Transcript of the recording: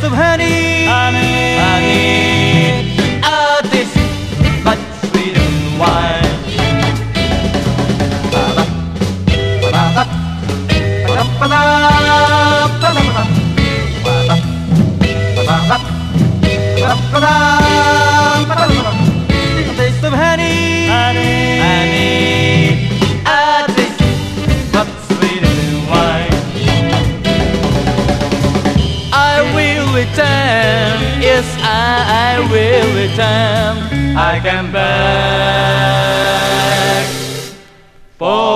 taste of honey, honey, a taste much sweeter than wine. A taste of honey, honey, honey, a taste much sweeter than wine. I will return, yes, I will return. I come back for